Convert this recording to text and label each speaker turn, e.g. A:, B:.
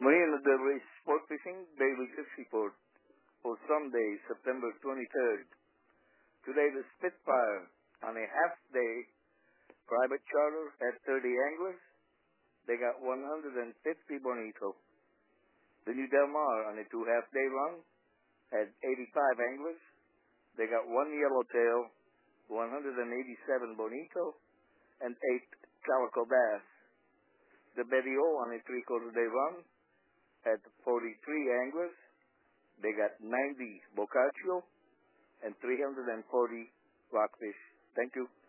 A: Marina Del Rey Sport Fishing Daily Fish Report for Sunday, September 23rd. Today the Spitfire on a half-day private charter had 30 anglers. They got 150 bonito. The New Del Mar on a two-half-day run had 85 anglers. They got one yellowtail, 187 bonito, and 8 calico bass. The Betty O on a three-quarter-day run had 43 anglers. They got 90 bocaccio and 340 rockfish. Thank you.